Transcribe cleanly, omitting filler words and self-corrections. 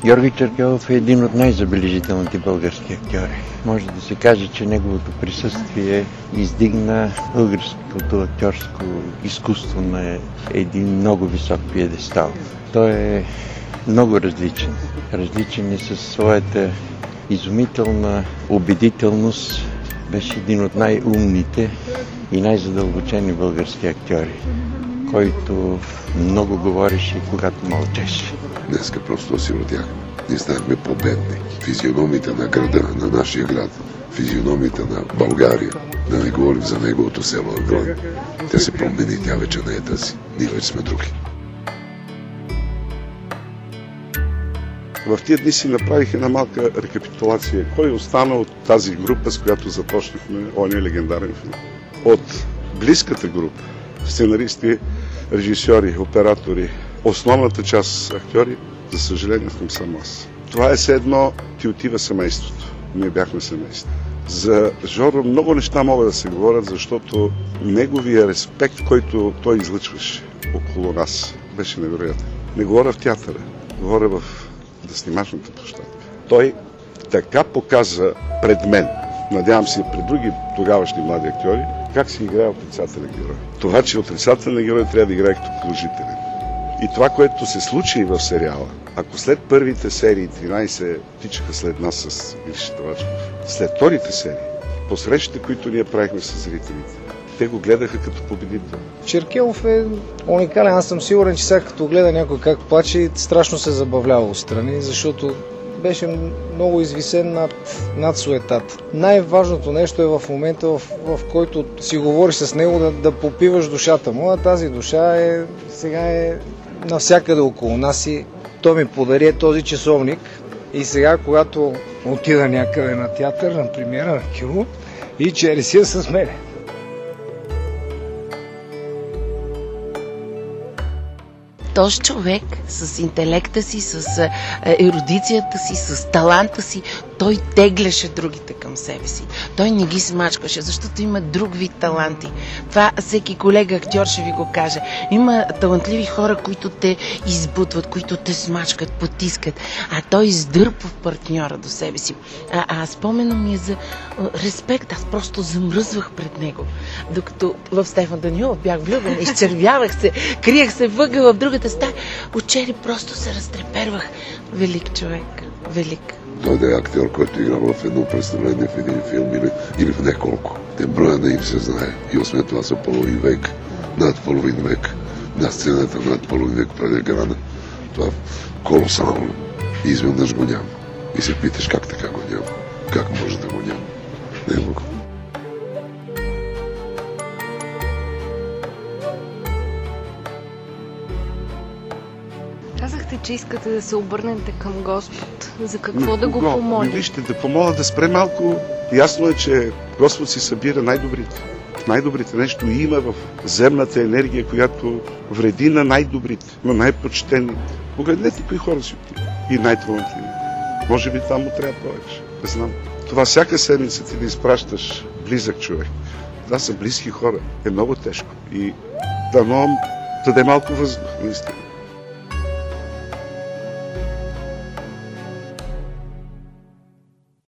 Георги Черкелов е един от най-забележителните български актьори. Може да се каже, че неговото присъствие издигна българското актьорско изкуство на един много висок пиедестал. Той е много различен. Различен е със своята изумителна убедителност. Беше един от най-умните и най-задълбочени български актьори, който много говореше, когато мълчеше. Днеска просто осиротяхме. Ние станахме победни. Физиономите на града, на нашия град, физиономите на България, да не говорим за неговото село Агрон. Тя се промени, тя вече не е тази. Ние вече сме други. В тия дни си направих една малка рекапитулация. Кой остана от тази група, с която започнахме ония легендарен филм? От близката група, сценаристи, режисьори, оператори, основната част актьори, за съжаление съм сам аз. Това е все едно, ти отива семейството. Ние бяхме семейство. За Жоро много неща могат да се говорят, защото неговия респект, който той излъчваше около нас, беше невероятен. Не говоря в театъра, говоря в снимачната площадка. Той така показа пред мен, надявам се пред други тогавашни млади актьори, как се играе отрицателен герой. Това, че отрицателен герой трябва да играе като положителен. И това, което се случи в сериала, ако след първите серии 13 тичаха след нас с Гриша Тавачков, след вторите серии, по срещите, които ние правихме с зрителите, те го гледаха като победител. Черкелов е уникален. Аз съм сигурен, че сега като гледа някой как плаче, страшно се забавлява отстрани, защото беше много извисен над суетата. Най-важното нещо е в момента, в който си говориш с него, да попиваш душата му, а тази душа сега е навсякъде около нас и той ми подари този часовник. И сега, когато отида някъде на театър, на премиера на кино, и чере си с мене. Този човек с интелекта си, с ерудицията си, с таланта си, той тегляше другите към себе си. Той не ги смачкаше, защото има друг вид таланти. Това всеки колега актьор ще ви го каже. Има талантливи хора, които те избутват, които те смачкат, потискат, а той издърпва партньора до себе си. Спомена ми е за респект. Аз просто замръзвах пред него. Докато в Стефан Данилов бях влюбена, изчервявах се, криех се въгъла в другата стая. Очери просто се разтрепервах. Велик човек, велик. Той да е актьор, който играл в едно представление, в един филм или в неколко. Те броя да им се знае. И освен това са половин век, над половин век. На сцената над половин век преди екрана. Това колосално. И изведнъж го няма. И се питаш как така го няма. Как може да го няма? Не мога. Казахте, че искате да се обърнете към Господ. За какво да го помолите? Вижте, да помоля да спре малко. Ясно е, че Господ си събира най-добрите. Най-добрите нещо има в земната енергия, която вреди на най-добрите, на най-почтените. Погледнете кои хора си отива. И най-талантливи. Може би там му трябва повече. Не знам. Това всяка седмица ти да изпращаш близък човек. Това са близки хора. Е много тежко. И дано даде малко въздух, наистина.